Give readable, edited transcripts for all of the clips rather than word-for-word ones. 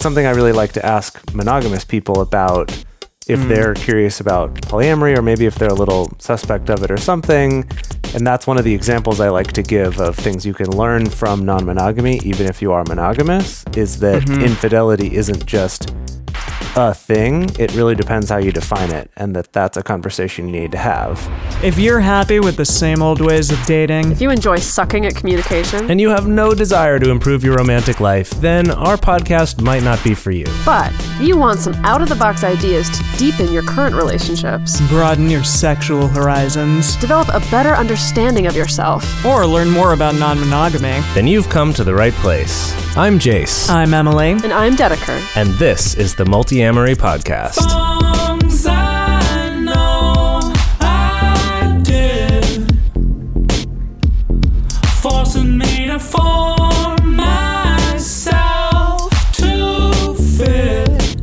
something I really like to ask monogamous people about if they're curious about polyamory, or maybe if they're a little suspect of it or something. And that's one of the examples I like to give of things you can learn from non-monogamy, even if you are monogamous, is that infidelity isn't just a thing. It really depends how you define it, and that's a conversation you need to have. If you're happy with the same old ways of dating, If you enjoy sucking at communication, and you have no desire to improve your romantic life, then our podcast might not be for you. but if you want some out-of-the-box ideas to deepen your current relationships, broaden your sexual horizons, develop a better understanding of yourself, or learn more about non-monogamy, Then you've come to the right place. I'm Jace, I'm Emily. and I'm Dedeker. and this is the Multiamory Podcast. Songs I know I did, forcing me to form myself to fit.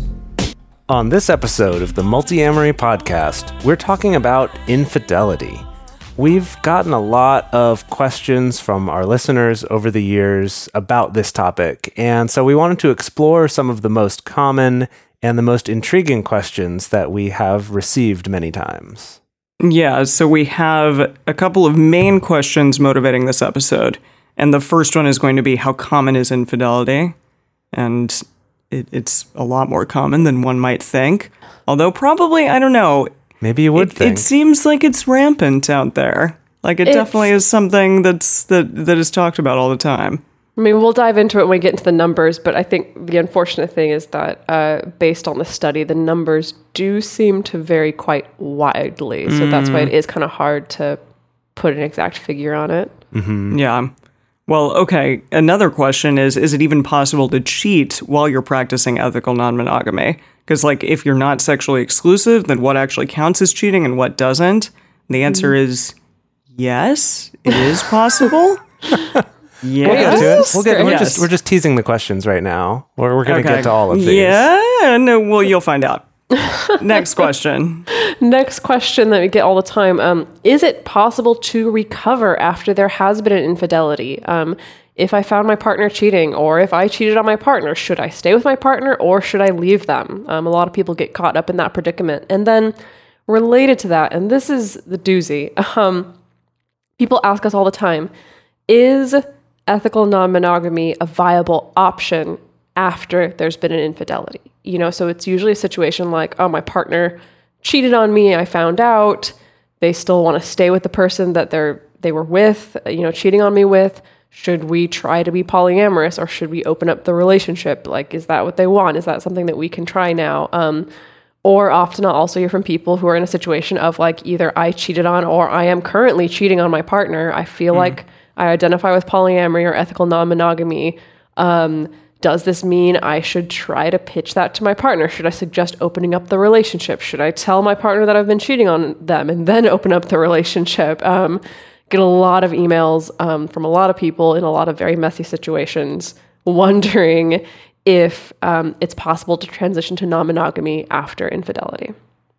On this episode of the Multiamory Podcast, we're talking about infidelity. We've gotten a lot of questions from our listeners over the years about this topic, and so we wanted to explore some of the most common and the most intriguing questions that we have received many times. Yeah, so we have a couple of main questions motivating this episode. And the first one is going to be, how common is infidelity? And it's a lot more common than one might think. Although probably, I don't know, Maybe you would think. it seems like it's rampant out there. Like it definitely is something that is talked about all the time. I mean, we'll dive into it when we get into the numbers, but I think the unfortunate thing is that based on the study, the numbers do seem to vary quite widely. So that's why it is kind of hard to put an exact figure on it. Yeah. Well, okay. Another question is it even possible to cheat while you're practicing ethical non-monogamy? Because, like, if you're not sexually exclusive, then what actually counts as cheating and what doesn't? And the answer is yes, it is possible. We'll get to it. We're Yes. just teasing the questions right now. We're going to Okay. get to all of these. Yeah, no, well, you'll find out. Next question. Next question that we get all the time. Is it possible to recover after there has been an infidelity? If I found my partner cheating, or if I cheated on my partner, should I stay with my partner or should I leave them? A lot of people get caught up in that predicament. And then related to that, and this is the doozy, people ask us all the time, is ethical non-monogamy a viable option after there's been an infidelity? You know, so it's usually a situation like, oh, my partner cheated on me, I found out, they still want to stay with the person that they were with, cheating on me with. Should we try to be polyamorous, or should we open up the relationship? Like, is that what they want? Is that something that we can try now? Or often I'll also hear from people who are in a situation of like, either I cheated on or I am currently cheating on my partner. I feel like I identify with polyamory or ethical non-monogamy. Does this mean I should try to pitch that to my partner? Should I suggest opening up the relationship? Should I tell my partner that I've been cheating on them and then open up the relationship? Get a lot of emails from a lot of people in a lot of very messy situations wondering if it's possible to transition to non-monogamy after infidelity.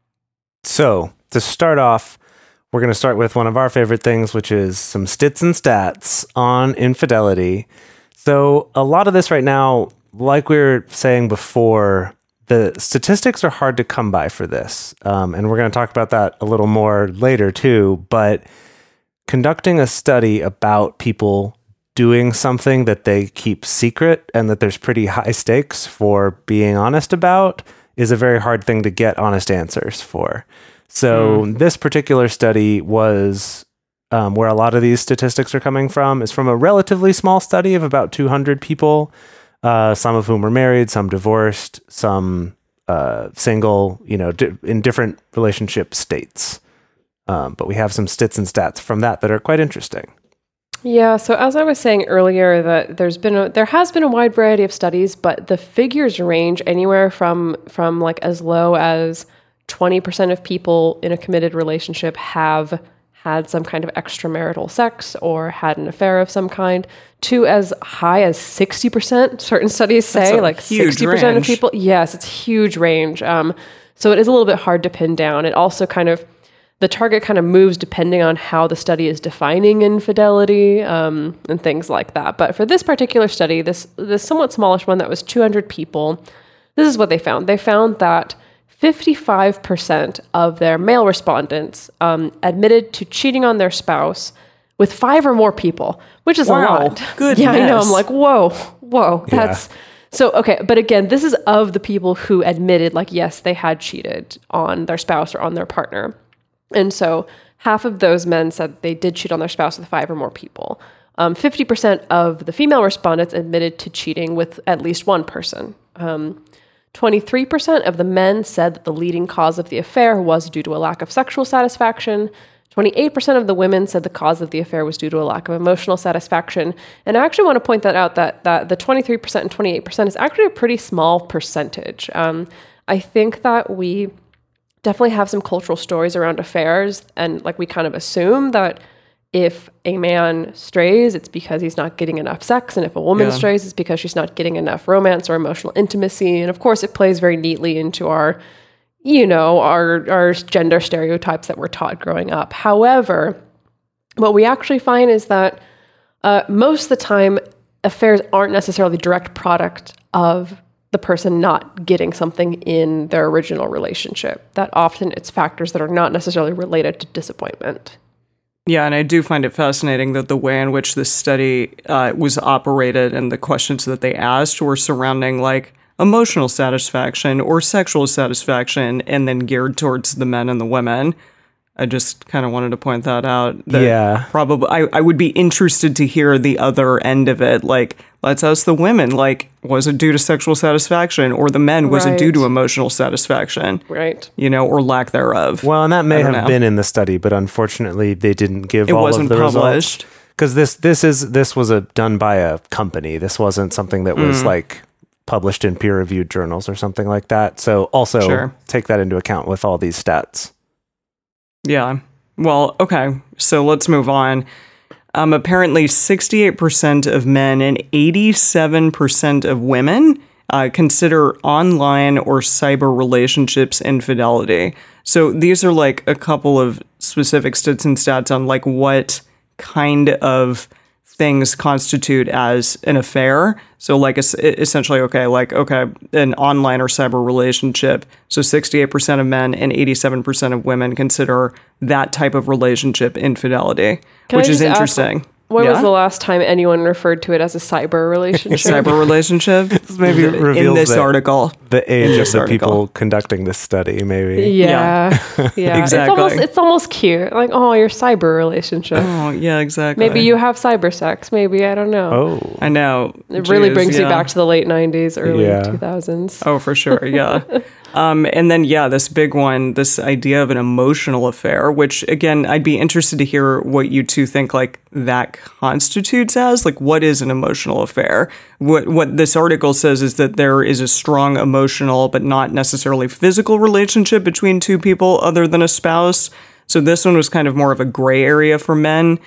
So, to start off, we're going to start with one of our favorite things, which is some stits and stats on infidelity. So, a lot of this right now, like we were saying before, the statistics are hard to come by for this. And we're going to talk about that a little more later too. But conducting a study about people doing something that they keep secret and that there's pretty high stakes for being honest about is a very hard thing to get honest answers for. So this particular study was where a lot of these statistics are coming from is from a relatively small study of about 200 people, some of whom were married, some divorced, some single, in different relationship states. But we have some stits and stats from that are quite interesting. Yeah, so as I was saying earlier, that there has been a wide variety of studies, but the figures range anywhere from like as low as 20% of people in a committed relationship have had some kind of extramarital sex or had an affair of some kind, to as high as 60%. Certain studies say like 60% of people. Yes, it's a huge range. So it is a little bit hard to pin down. It also kind of, The target kind of moves depending on how the study is defining infidelity and things like that. But for this particular study, this somewhat smallish one that was 200 people, this is what they found. They found that 55% of their male respondents admitted to cheating on their spouse with 5 or more people, which is a lot. Goodness. Yeah, I know. I'm like, whoa, that's so okay. But again, this is of the people who admitted, like, yes, they had cheated on their spouse or on their partner. And so half of those men said they did cheat on their spouse with 5 or more people. 50% of the female respondents admitted to cheating with at least one person. 23% of the men said that the leading cause of the affair was due to a lack of sexual satisfaction. 28% of the women said the cause of the affair was due to a lack of emotional satisfaction. And I actually want to point that out, that the 23% and 28% is actually a pretty small percentage. I think that we definitely have some cultural stories around affairs, and like we kind of assume that if a man strays, it's because he's not getting enough sex, and if a woman strays, it's because she's not getting enough romance or emotional intimacy. And of course, it plays very neatly into our gender stereotypes that we're taught growing up. However, what we actually find is that most of the time, affairs aren't necessarily the direct product of the person not getting something in their original relationship. That often it's factors that are not necessarily related to disappointment. Yeah, and I do find it fascinating that the way in which this study was operated and the questions that they asked were surrounding like emotional satisfaction or sexual satisfaction, and then geared towards the men and the women. I just kind of wanted to point that out. That probably I would be interested to hear the other end of it. Like, let's ask the women, like, was it due to sexual satisfaction? Or the men, was it due to emotional satisfaction? Right. Or lack thereof. Well, and that may have been in the study, but unfortunately they didn't give all of the results. Because this was done by a company. This wasn't something that was like published in peer-reviewed journals or something like that. So also take that into account with all these stats. Yeah. Well, okay. So let's move on. Apparently 68% of men and 87% of women consider online or cyber relationships infidelity. So these are like a couple of specific stats on like what kind of things constitute as an affair. So like essentially, an online or cyber relationship. So 68% of men and 87% of women consider that type of relationship infidelity, which is interesting. When was the last time anyone referred to it as a cyber relationship? Cyber relationship? Maybe reveals in this article. The age of the people conducting this study, maybe. Yeah. Exactly. It's almost cute. Like, oh, your cyber relationship. Oh, yeah, exactly. Maybe you have cyber sex. Maybe, I don't know. Oh. I know. It really brings you back to the late 90s, early 2000s. Oh, for sure, yeah. And then, this big one, this idea of an emotional affair, which, again, I'd be interested to hear what you two think, like, that constitutes as. Like, what is an emotional affair? What this article says is that there is a strong emotional, but not necessarily physical relationship between two people other than a spouse. So this one was kind of more of a gray area for men.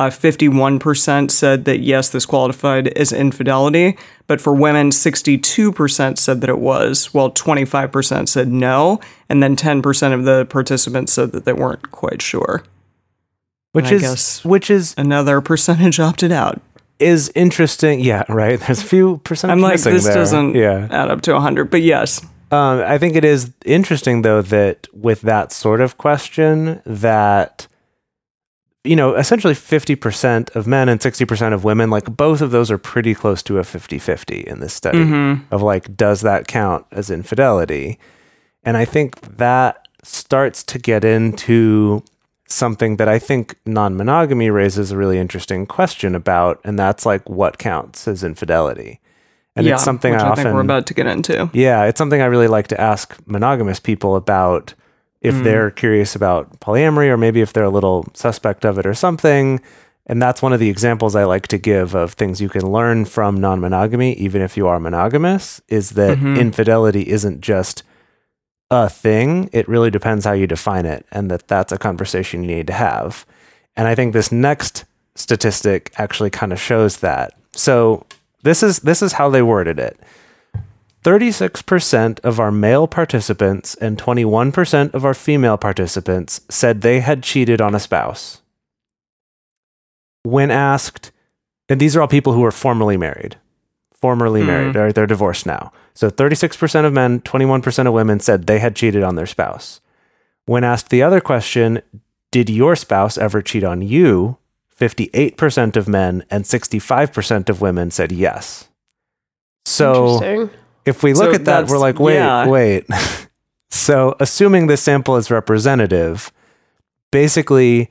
51% said that, yes, this qualified as infidelity. But for women, 62% said that it was, while 25% said no. And then 10% of the participants said that they weren't quite sure. Which is another percentage opted out. Is interesting. Yeah, right. There's a few percentage I'm like, missing this there. doesn't add up to 100, but yes. I think it is interesting, though, that with that sort of question, that essentially 50% of men and 60% of women, like both of those are pretty close to a 50-50 in this study of like, does that count as infidelity? And I think that starts to get into something that I think non-monogamy raises a really interesting question about, and that's like, what counts as infidelity? And it's something I think we're about to get into. Yeah, it's something I really like to ask monogamous people about, if they're curious about polyamory, or maybe if they're a little suspect of it or something. And that's one of the examples I like to give of things you can learn from non-monogamy, even if you are monogamous, is that infidelity isn't just a thing. It really depends how you define it, and that's a conversation you need to have. And I think this next statistic actually kind of shows that. So this is how they worded it. 36% of our male participants and 21% of our female participants said they had cheated on a spouse. When asked, and these are all people who are formerly married, or they're divorced now. So 36% of men, 21% of women said they had cheated on their spouse. When asked the other question, did your spouse ever cheat on you? 58% of men and 65% of women said yes. So Interesting. if we look So at that, we're like, wait. So assuming this sample is representative, basically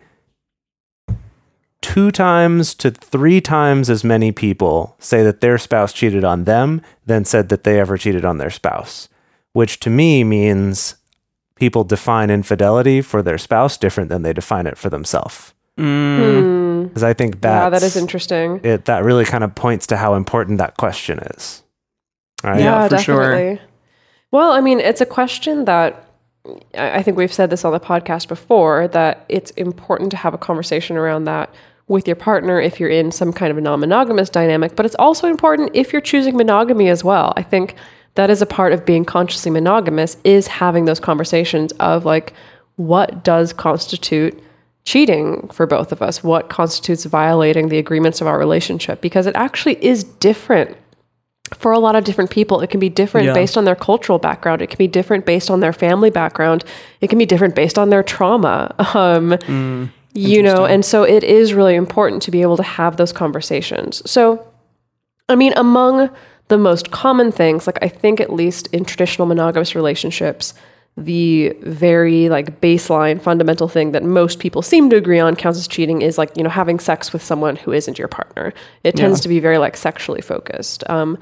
2 times to 3 times as many people say that their spouse cheated on them than said that they ever cheated on their spouse, which to me means people define infidelity for their spouse different than they define it for themselves. Because I think Yeah, that is interesting. that really kind of points to how important that question is. Right? Yeah, for sure. definitely. Well, I mean, it's a question that I think we've said this on the podcast before, that it's important to have a conversation around that with your partner if you're in some kind of a non-monogamous dynamic, but it's also important if you're choosing monogamy as well. I think that is a part of being consciously monogamous, is having those conversations of like, what does constitute cheating for both of us? What constitutes violating the agreements of our relationship? Because it actually is different for a lot of different people. It can be different based on their cultural background. It can be different based on their family background. It can be different based on their trauma. You know, and so it is really important to be able to have those conversations. So, I mean, among the most common things, like I think at least in traditional monogamous relationships, the very like baseline fundamental thing that most people seem to agree on counts as cheating is like, you know, having sex with someone who isn't your partner. It tends to be very like sexually focused.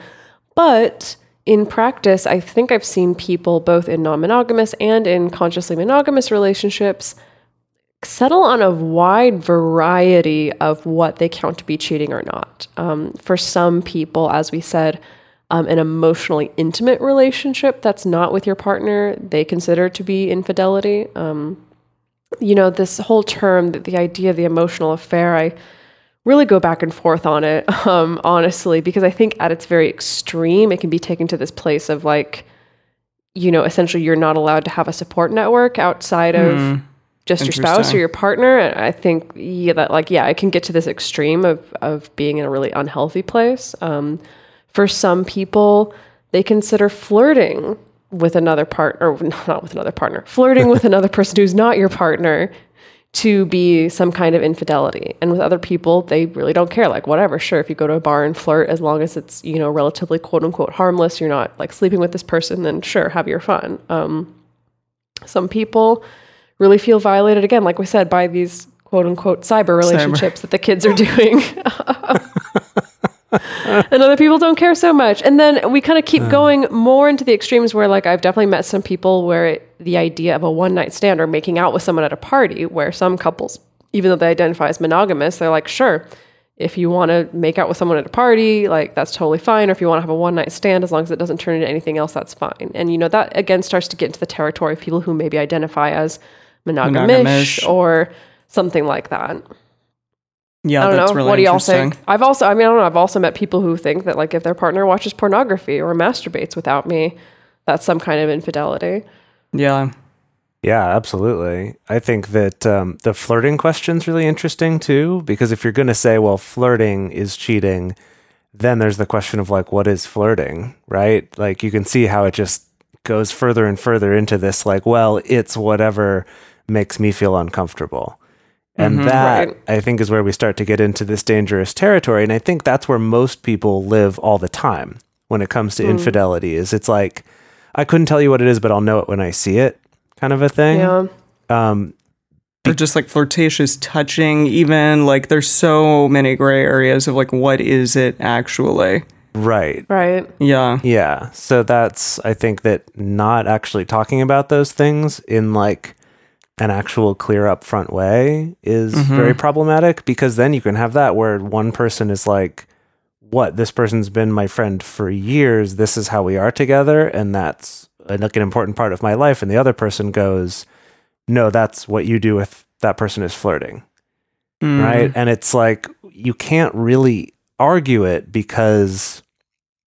But in practice, I think I've seen people both in non-monogamous and in consciously monogamous relationships settle on a wide variety of what they count to be cheating or not. For some people, as we said, an emotionally intimate relationship that's not with your partner, they consider to be infidelity. You know, this whole term, the idea of the emotional affair, I really go back and forth on it, honestly, because I think at its very extreme, it can be taken to this place of like, you know, essentially you're not allowed to have a support network outside of just your spouse or your partner. And I think, it can get to this extreme of being in a really unhealthy place. For some people, they consider flirting with another partner, or not with another partner, flirting with another person who's not your partner to be some kind of infidelity. And with other people, they really don't care. Like, whatever, sure, if you go to a bar and flirt, as long as it's, you know, relatively quote unquote harmless, you're not like sleeping with this person, then sure, have your fun. Some people really feel violated, again, like we said, by these quote unquote cyber relationships that the kids are doing. And other people don't care so much. And then we kind of keep going more into the extremes where, like, I've definitely met some people where the idea of a one-night stand or making out with someone at a party, where some couples, even though they identify as monogamous, they're like, sure, if you want to make out with someone at a party, like, that's totally fine. Or if you want to have a one-night stand, as long as it doesn't turn into anything else, that's fine. And, you know, that, again, starts to get into the territory of people who maybe identify as monogamish. Or something like that. Yeah, I don't that's know. really What do y'all interesting. think? I don't know. I've also met people who think that, like, if their partner watches pornography or masturbates without me, that's some kind of infidelity. Yeah. Yeah, absolutely. I think that the flirting question's really interesting too, because if you're going to say, well, flirting is cheating, then there's the question of like, what is flirting, right? Like, you can see how it just goes further and further into this, like, well, it's whatever makes me feel uncomfortable. And that, right. I think, is where we start to get into this dangerous territory. And I think that's where most people live all the time when it comes to infidelity, is it's like, I couldn't tell you what it is, but I'll know it when I see it, kind of a thing. Yeah. Or just like flirtatious touching, even. Like, there's so many gray areas of like, what is it actually? Right. Right. Yeah. Yeah. So that's, I think that not actually talking about those things in like an actual clear upfront way is very problematic, because then you can have that where one person is like, what, this person's been my friend for years, this is how we are together, and that's like an important part of my life, and the other person goes, no, that's what you do with that person is flirting. Right? And it's like, you can't really argue it, because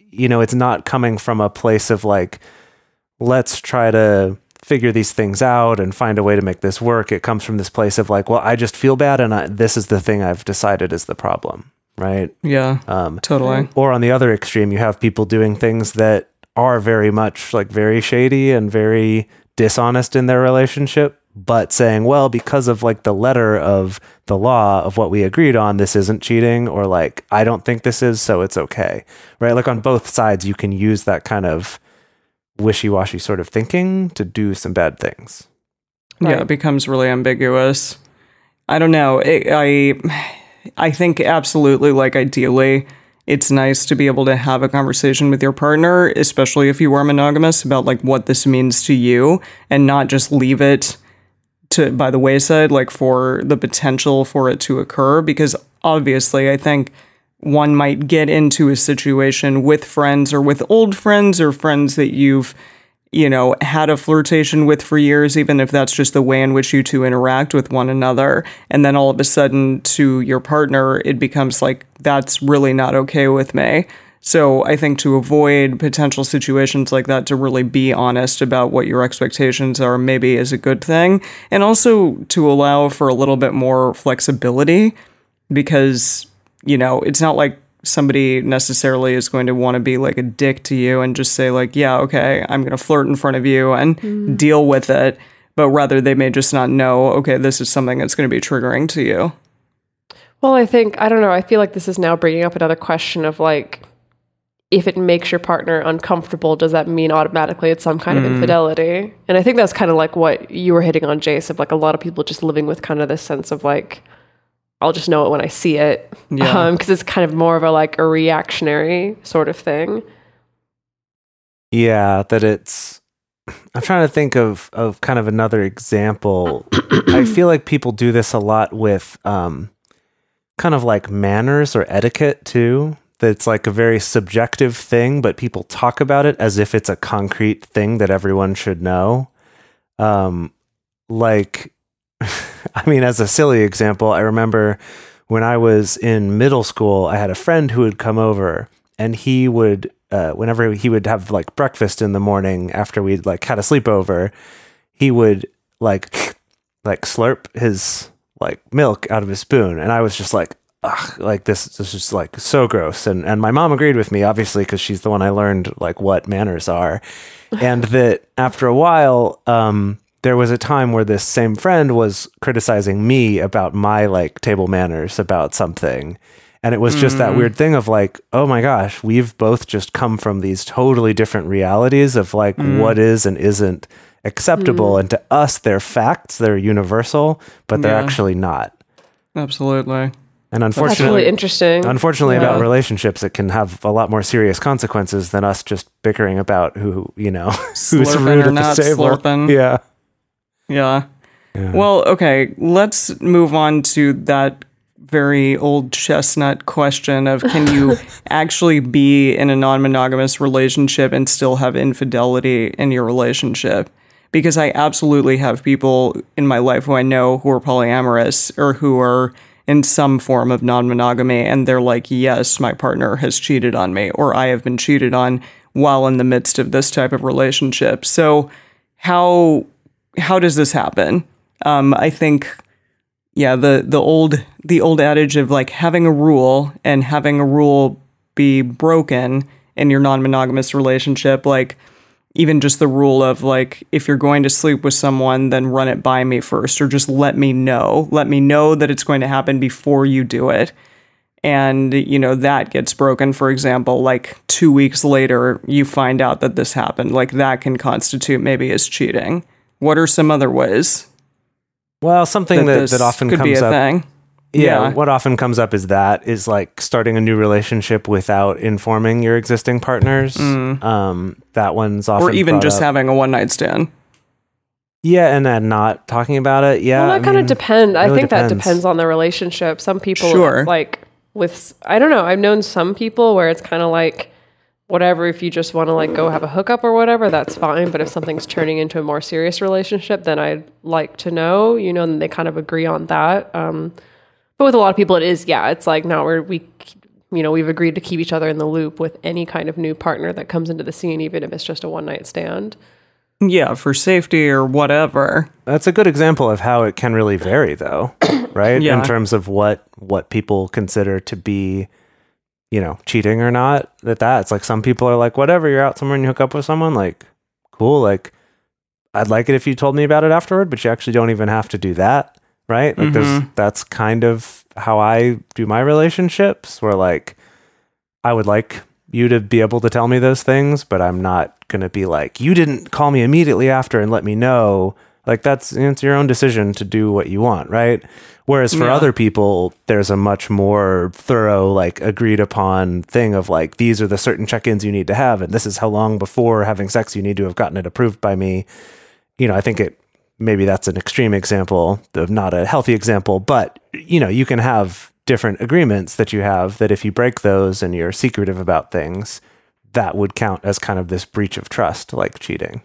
it's not coming from a place of like, let's try to figure these things out and find a way to make this work. It comes from this place of like, well, I just feel bad, and this is the thing I've decided is the problem, right? Yeah, totally. Or on the other extreme, you have people doing things that are very much like very shady and very dishonest in their relationship, but saying, well, because of like the letter of the law of what we agreed on, this isn't cheating, or like, I don't think this is, so it's okay, right? Like on both sides, you can use that kind of wishy-washy sort of thinking to do some bad things. Yeah, it becomes really ambiguous. I don't know. I think absolutely, like, ideally, it's nice to be able to have a conversation with your partner, especially if you are monogamous, about like what this means to you, and not just leave it by the wayside, like for the potential for it to occur. Because obviously, I think one might get into a situation with friends or with old friends or friends that you've, had a flirtation with for years, even if that's just the way in which you two interact with one another. And then all of a sudden to your partner, it becomes like, that's really not okay with me. So I think to avoid potential situations like that, to really be honest about what your expectations are maybe is a good thing. And also to allow for a little bit more flexibility, because, it's not like somebody necessarily is going to want to be like a dick to you and just say like, yeah, okay, I'm going to flirt in front of you and deal with it. But rather they may just not know, okay, this is something that's going to be triggering to you. Well, I don't know. I feel like this is now bringing up another question of like, if it makes your partner uncomfortable, does that mean automatically it's some kind of infidelity? And I think that's kind of like what you were hitting on, Jace, of like a lot of people just living with kind of this sense of like, I'll just know it when I see it. Yeah. Because it's kind of more of a reactionary sort of thing. Yeah, that it's... I'm trying to think of kind of another example. I feel like people do this a lot with kind of like manners or etiquette too. That's like a very subjective thing, but people talk about it as if it's a concrete thing that everyone should know. As a silly example, I remember when I was in middle school, I had a friend who would come over, and he would, whenever he would have like breakfast in the morning after we'd like had a sleepover, he would like slurp his like milk out of his spoon. And I was just like, ugh, like this is just like so gross. And my mom agreed with me, obviously, because she's the one I learned like what manners are. And that after a while, there was a time where this same friend was criticizing me about my like table manners about something. And it was just that weird thing of like, oh my gosh, we've both just come from these totally different realities of like what is and isn't acceptable. And to us, they're facts, they're universal, but they're actually not. Absolutely. And That's unfortunately, really interesting. Unfortunately, about relationships, it can have a lot more serious consequences than us just bickering about who's Slurping rude or at the not table. slurping. Yeah. Well, okay, let's move on to that very old chestnut question of, can you actually be in a non-monogamous relationship and still have infidelity in your relationship? Because I absolutely have people in my life who I know who are polyamorous or who are in some form of non-monogamy, and they're like, yes, my partner has cheated on me, or I have been cheated on while in the midst of this type of relationship. So how does this happen? I think, the old adage of like having a rule and having a rule be broken in your non-monogamous relationship, like even just the rule of like, if you're going to sleep with someone, then run it by me first, or just let me know that it's going to happen before you do it. And, that gets broken, for example, like 2 weeks later, you find out that this happened, like that can constitute maybe as cheating. What are some other ways? Well, something that often could comes be a up. thing. Yeah, what often comes up is like starting a new relationship without informing your existing partners. That one's often, or even just up. having a one night stand. Yeah, and then not talking about it. Yeah, Well, that kind of depends. I think depends. that depends on the relationship. Some people, Sure. like with, I don't know. I've known some people where it's kind of like, whatever, if you just want to like go have a hookup or whatever, that's fine. But if something's turning into a more serious relationship, then I'd like to know, and they kind of agree on that. But with a lot of people, it is, it's like, no, we we've agreed to keep each other in the loop with any kind of new partner that comes into the scene, even if it's just a one-night stand. Yeah, for safety or whatever. That's a good example of how it can really vary, though, right? Yeah. In terms of what people consider to be, cheating or not. That's like some people are like, whatever, you're out somewhere and you hook up with someone, like, cool. Like, I'd like it if you told me about it afterward, but you actually don't even have to do that, right? Like, that's kind of how I do my relationships, where like, I would like you to be able to tell me those things, but I'm not going to be like, you didn't call me immediately after and let me know. Like, it's your own decision to do what you want, right? Whereas for other people, there's a much more thorough, like, agreed upon thing of like, these are the certain check-ins you need to have, and this is how long before having sex you need to have gotten it approved by me. I think maybe that's an extreme example of not a healthy example, but you can have different agreements that you have that if you break those and you're secretive about things, that would count as kind of this breach of trust, like cheating.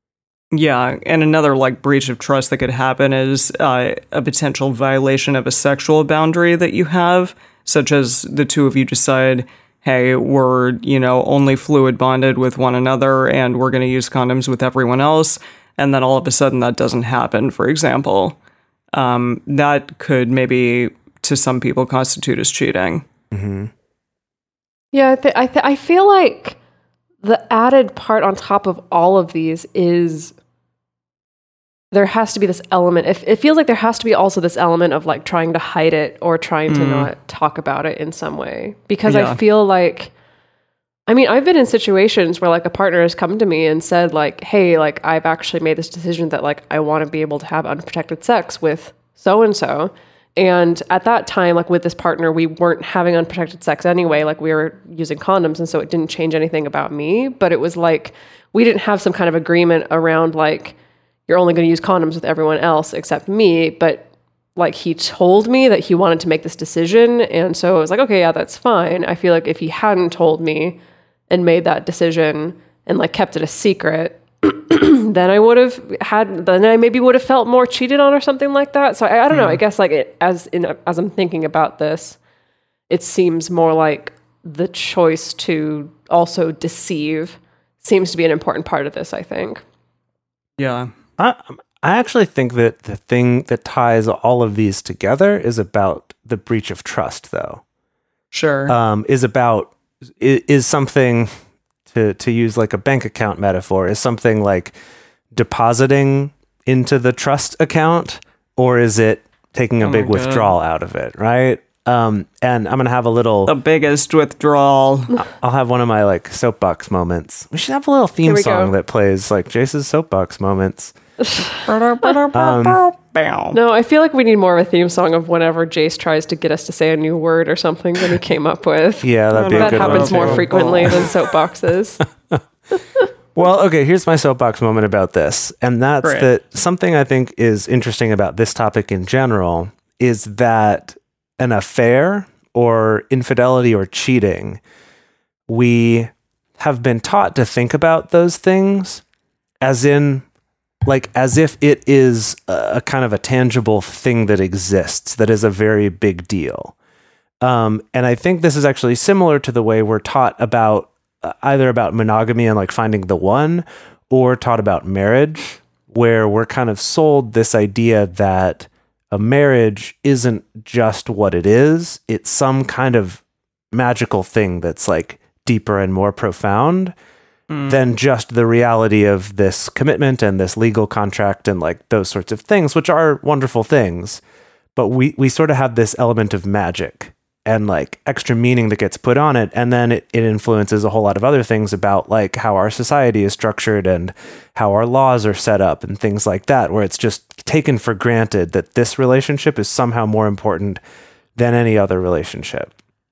Yeah, and another like breach of trust that could happen is a potential violation of a sexual boundary that you have, such as the two of you decide, hey, we're, only fluid bonded with one another and we're going to use condoms with everyone else. And then all of a sudden that doesn't happen, for example. That could maybe, to some people, constitute as cheating. Mm-hmm. Yeah, I feel like the added part on top of all of these is there has to be this element. It feels like there has to be also this element of like trying to hide it or trying to not talk about it in some way. Because I feel like, I've been in situations where like a partner has come to me and said like, hey, like I've actually made this decision that like I want to be able to have unprotected sex with so-and-so. And at that time, like with this partner, we weren't having unprotected sex anyway. Like we were using condoms. And so it didn't change anything about me. But it was like, we didn't have some kind of agreement around like, you're only going to use condoms with everyone else except me. But like he told me that he wanted to make this decision. And so I was like, okay, yeah, that's fine. I feel like if he hadn't told me and made that decision and like kept it a secret, then I maybe would have felt more cheated on or something like that. So I don't know. I guess like as I'm thinking about this, it seems more like the choice to also deceive seems to be an important part of this, I think. Yeah. I actually think that the thing that ties all of these together is about the breach of trust, though. Sure. Is something, to use like a bank account metaphor, is something like depositing into the trust account, or is it taking a big withdrawal out of it, right? And I'm going to have the biggest withdrawal. I'll have one of my like soapbox moments. We should have a little theme song that plays like Jace's soapbox moments. No, I feel like we need more of a theme song of whenever Jace tries to get us to say a new word or something that he came up with. Yeah, that'd be a that good one. happens more frequently than soapboxes. Well, okay, here's my soapbox moment about this. And that's that something I think is interesting about this topic in general is that an affair or infidelity or cheating, we have been taught to think about those things as if it is a kind of a tangible thing that exists, that is a very big deal. And I think this is actually similar to the way we're taught about either about monogamy and like finding the one, or taught about marriage, where we're kind of sold this idea that a marriage isn't just what it is. It's some kind of magical thing that's like deeper and more profound than just the reality of this commitment and this legal contract and like those sorts of things, which are wonderful things. But we sort of have this element of magic and like extra meaning that gets put on it. And then it influences a whole lot of other things about like how our society is structured and how our laws are set up and things like that, where it's just taken for granted that this relationship is somehow more important than any other relationship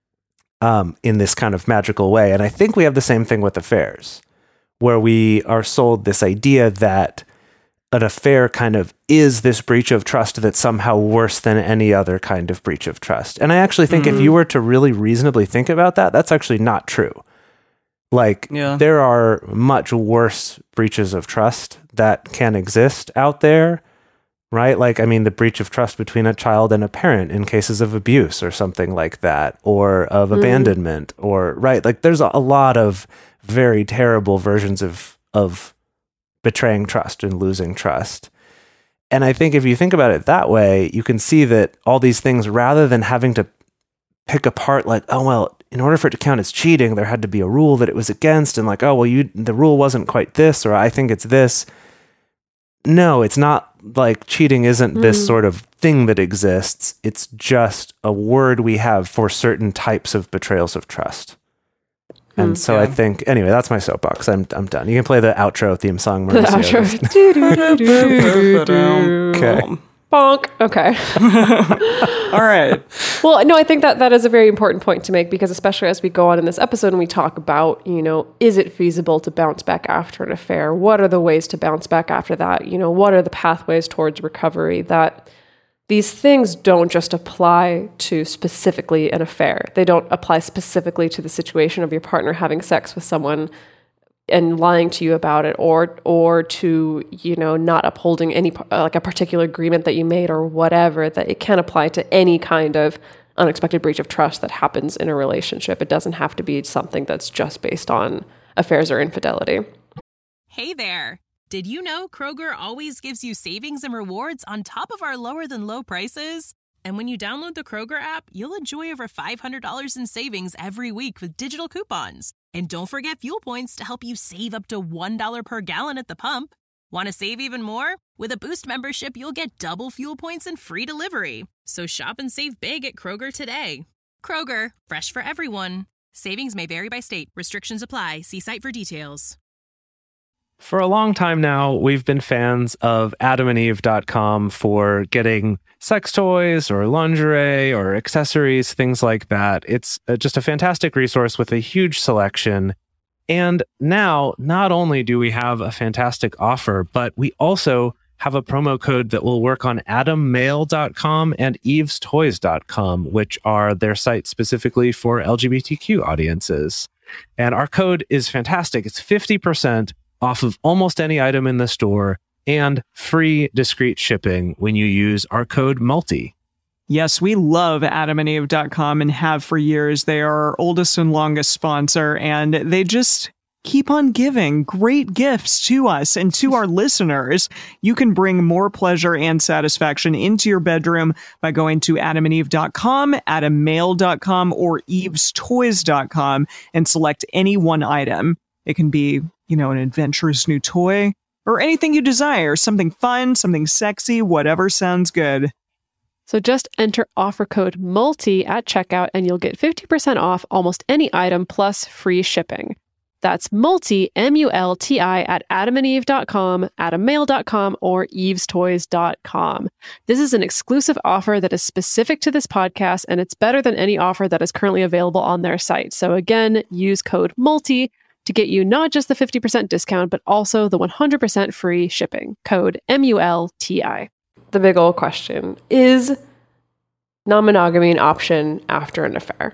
in this kind of magical way. And I think we have the same thing with affairs, where we are sold this idea that an affair kind of is this breach of trust that's somehow worse than any other kind of breach of trust. And I actually think if you were to really reasonably think about that, that's actually not true. Like, there are much worse breaches of trust that can exist out there right? Like, I mean, the breach of trust between a child and a parent in cases of abuse or something like that, or of abandonment, or, right? Like, there's a lot of very terrible versions of betraying trust and losing trust. And I think if you think about it that way, you can see that all these things, rather than having to pick apart like, oh, well, in order for it to count as cheating, there had to be a rule that it was against, and like, oh, well, the rule wasn't quite this, or I think it's this. No, it's not. Like, cheating isn't this sort of thing that exists. It's just a word we have for certain types of betrayals of trust. And so I think, anyway, that's my soapbox. I'm done. You can play the outro theme song, Mauricio. Okay. Bonk. Okay. All right. Well, no, I think that is a very important point to make, because especially as we go on in this episode and we talk about, is it feasible to bounce back after an affair? What are the ways to bounce back after that? What are the pathways towards recovery? That these things don't just apply to specifically an affair. They don't apply specifically to the situation of your partner having sex with someone and lying to you about it, or to, not upholding any, like a particular agreement that you made or whatever, that it can apply to any kind of unexpected breach of trust that happens in a relationship. It doesn't have to be something that's just based on affairs or infidelity. Hey there. Did you know Kroger always gives you savings and rewards on top of our lower than low prices? And when you download the Kroger app, you'll enjoy over $500 in savings every week with digital coupons. And don't forget fuel points to help you save up to $1 per gallon at the pump. Want to save even more? With a Boost membership, you'll get double fuel points and free delivery. So shop and save big at Kroger today. Kroger, fresh for everyone. Savings may vary by state. Restrictions apply. See site for details. For a long time now, we've been fans of adamandeve.com for getting sex toys or lingerie or accessories, things like that. It's just a fantastic resource with a huge selection. And now, not only do we have a fantastic offer, but we also have a promo code that will work on adammail.com and evestoys.com, which are their sites specifically for LGBTQ audiences. And our code is fantastic. It's 50% off of almost any item in the store and free discreet shipping when you use our code MULTI. Yes, we love adamandeve.com and have for years. They are our oldest and longest sponsor, and they just keep on giving great gifts to us and to our listeners. You can bring more pleasure and satisfaction into your bedroom by going to adamandeve.com, adammail.com, or evestoys.com and select any one item. It can be, an adventurous new toy or anything you desire, something fun, something sexy, whatever sounds good. So just enter offer code MULTI at checkout and you'll get 50% off almost any item plus free shipping. That's MULTI, M-U-L-T-I, at adamandeve.com, adammail.com, or evestoys.com. This is an exclusive offer that is specific to this podcast, and it's better than any offer that is currently available on their site. So again, use code MULTI to get you not just the 50% discount, but also the 100% free shipping. Code MULTI. The big old question, is non-monogamy an option after an affair?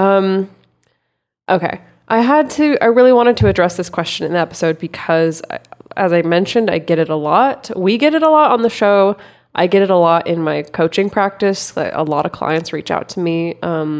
Okay. I really wanted to address this question in the episode because, as I mentioned, I get it a lot. We get it a lot on the show. I get it a lot in my coaching practice. A lot of clients reach out to me.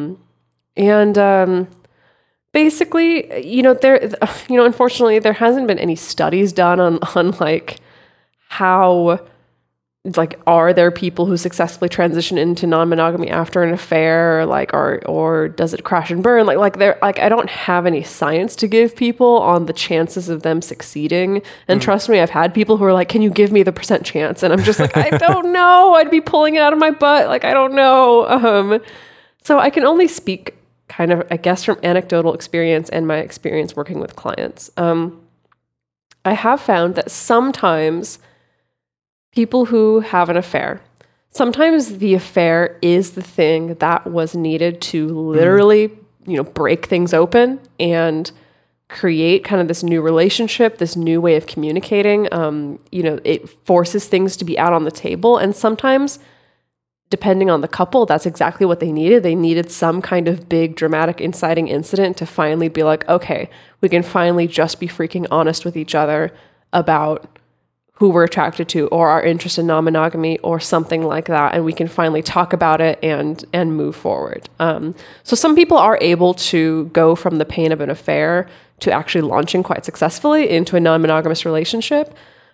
Basically, unfortunately, there hasn't been any studies done on like how, like, are there people who successfully transition into non-monogamy after an affair, like, or does it crash and burn? I don't have any science to give people on the chances of them succeeding. And trust me, I've had people who are like, "Can you give me the % chance?" And I'm just like, I don't know. I'd be pulling it out of my butt. Like, I don't know. So I can only speak kind of, I guess, from anecdotal experience and my experience working with clients. I have found that sometimes people who have an affair, sometimes the affair is the thing that was needed to literally, break things open and create kind of this new relationship, this new way of communicating. It forces things to be out on the table. And sometimes, depending on the couple, that's exactly what they needed. They needed some kind of big, dramatic, inciting incident to finally be like, okay, we can finally just be freaking honest with each other about who we're attracted to or our interest in non-monogamy or something like that, and we can finally talk about it and move forward. So some people are able to go from the pain of an affair to actually launching quite successfully into a non-monogamous relationship.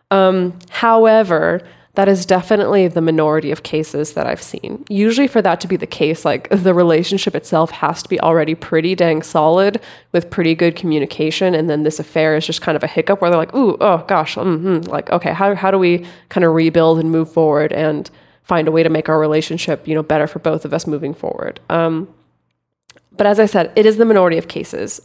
However, that is definitely the minority of cases that I've seen. Usually for that to be the case, like the relationship itself has to be already pretty dang solid with pretty good communication. And then this affair is just kind of a hiccup where they're like, ooh, oh gosh, like, okay, how do we kind of rebuild and move forward and find a way to make our relationship, better for both of us moving forward. But as I said, it is the minority of cases.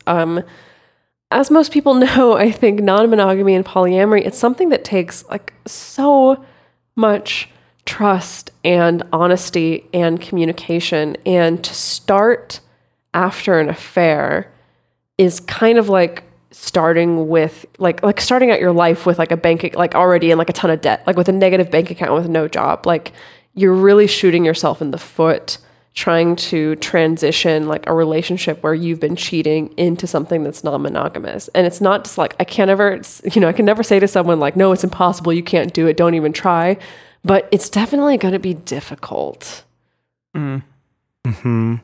As most people know, I think non-monogamy and polyamory, it's something that takes like so much trust and honesty and communication. And to start after an affair is kind of like starting with like starting out your life with like a bank, like already in like a ton of debt, like with a negative bank account with no job. Like you're really shooting yourself in the foot trying to transition like a relationship where you've been cheating into something that's non-monogamous. And it's not just like, I can never say to someone like, no, it's impossible. You can't do it. Don't even try. But it's definitely going to be difficult. Mm-hmm.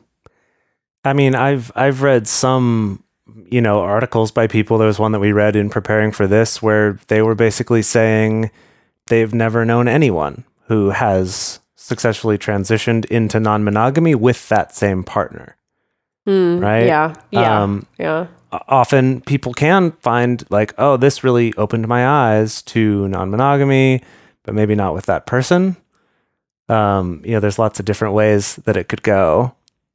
I mean, I've read some, articles by people. There was one that we read in preparing for this where they were basically saying they've never known anyone who has successfully transitioned into non-monogamy with that same partner. Right? Yeah. Often people can find like, oh, this really opened my eyes to non-monogamy, but maybe not with that person. There's lots of different ways that it could go.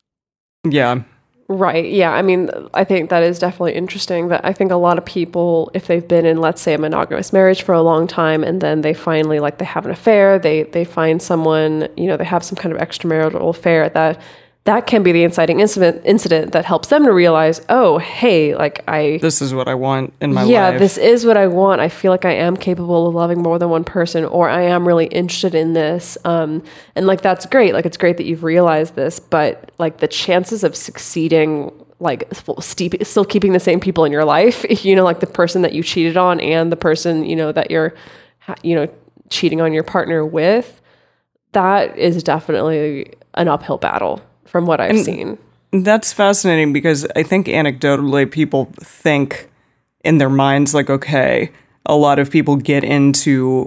Yeah. Right. Yeah. I mean, I think that is definitely interesting that I think a lot of people, if they've been in, let's say, a monogamous marriage for a long time, and then they finally, like, they have an affair, they find someone, they have some kind of extramarital affair, that can be the inciting incident that helps them to realize, oh, hey, like this is what I want in my life. Yeah, this is what I want. I feel like I am capable of loving more than one person, or I am really interested in this. And like, that's great. Like, it's great that you've realized this, but like the chances of succeeding, like still keeping the same people in your life, like the person that you cheated on and the person, that you're, cheating on your partner with, that is definitely an uphill battle. From what I've seen. That's fascinating because I think anecdotally people think in their minds like, okay, a lot of people get into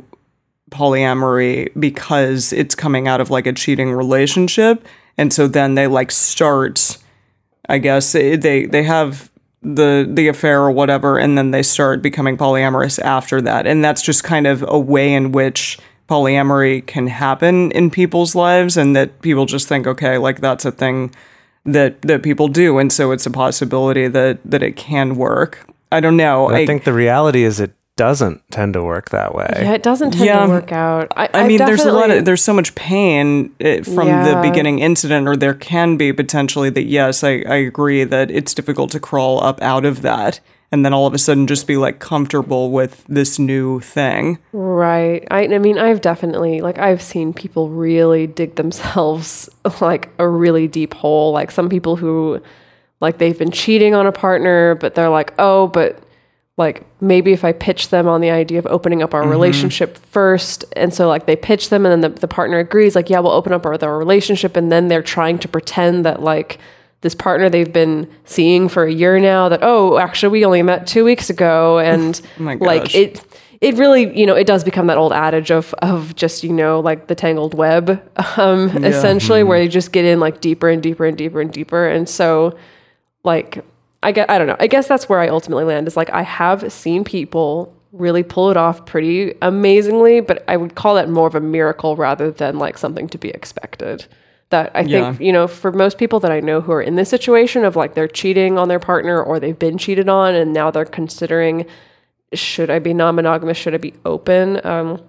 polyamory because it's coming out of like a cheating relationship. And so then they like start, I guess they have the affair or whatever, and then they start becoming polyamorous after that. And that's just kind of a way in which polyamory can happen in people's lives, and that people just think, okay, like that's a thing that people do, and so it's a possibility that it can work. I don't know. I think the reality is it doesn't tend to work that way. Yeah, it doesn't tend to work out. I mean, there's so much pain from the beginning incident, or there can be potentially that. Yes, I agree that it's difficult to crawl up out of that. And then all of a sudden just be like comfortable with this new thing. Right. I mean, I've definitely, like, I've seen people really dig themselves like a really deep hole. Like some people who, like, they've been cheating on a partner, but they're like, oh, but like maybe if I pitch them on the idea of opening up our relationship first. And so like they pitch them and then the partner agrees, like, yeah, we'll open up our relationship. And then they're trying to pretend that like, this partner they've been seeing for a year now that, oh, actually we only met 2 weeks ago. And like it really, it does become that old adage of just, like the tangled web, essentially where you just get in like deeper and deeper and deeper and deeper. And so like, I don't know, I guess that's where I ultimately land is like, I have seen people really pull it off pretty amazingly, but I would call that more of a miracle rather than like something to be expected. That I think, for most people that I know who are in this situation of like they're cheating on their partner or they've been cheated on and now they're considering, should I be non-monogamous? Should I be open?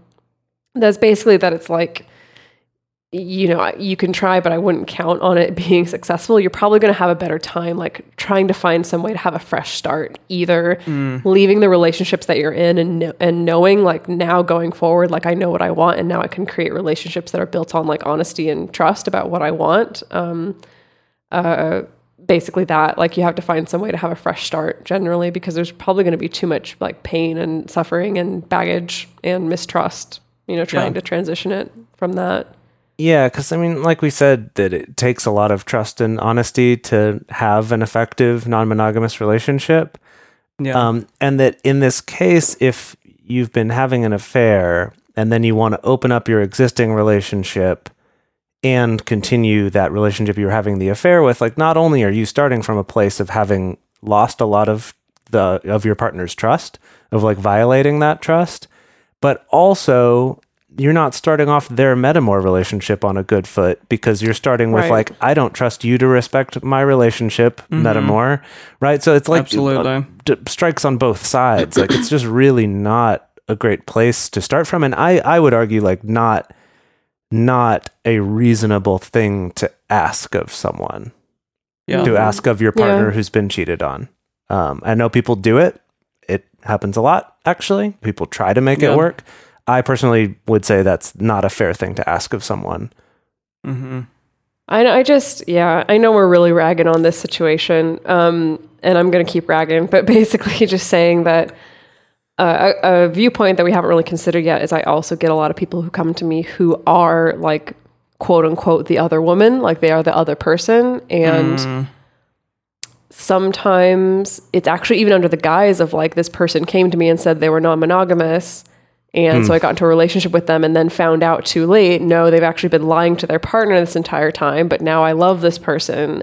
That's basically that it's like, you can try, but I wouldn't count on it being successful. You're probably going to have a better time like trying to find some way to have a fresh start, either leaving the relationships that you're in and knowing like now going forward, like I know what I want and now I can create relationships that are built on like honesty and trust about what I want. basically that, like, you have to find some way to have a fresh start generally, because there's probably going to be too much like pain and suffering and baggage and mistrust, trying to transition it from that. Yeah, because I mean, like we said, that it takes a lot of trust and honesty to have an effective non-monogamous relationship. Yeah. And that in this case, if you've been having an affair and then you want to open up your existing relationship and continue that relationship you were having the affair with, like, not only are you starting from a place of having lost a lot of your partner's trust, of like violating that trust, but also you're not starting off their metamor relationship on a good foot, because you're starting with like, I don't trust you to respect my relationship, metamor, right? So it's like Absolutely. Strikes on both sides. Like, it's just really not a great place to start from. And I would argue, like, not a reasonable thing to ask of someone, to ask of your partner who's been cheated on. I know people do it. It happens a lot, actually. People try to make it work. I personally would say that's not a fair thing to ask of someone. Mm-hmm. I know we're really ragging on this situation, and I'm going to keep ragging, but basically just saying that a viewpoint that we haven't really considered yet is I also get a lot of people who come to me who are like, quote unquote, the other woman, like they are the other person. And sometimes it's actually even under the guise of like, this person came to me and said they were non-monogamous. And so I got into a relationship with them and then found out too late, no, they've actually been lying to their partner this entire time, but now I love this person.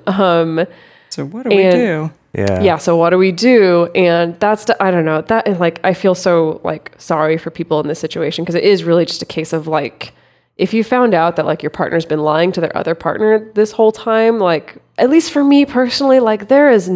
So what do we do? Yeah. So what do we do? And that's, I don't know, that, like, I feel so like sorry for people in this situation, because it is really just a case of like, if you found out that like your partner's been lying to their other partner this whole time, like, at least for me personally, like there is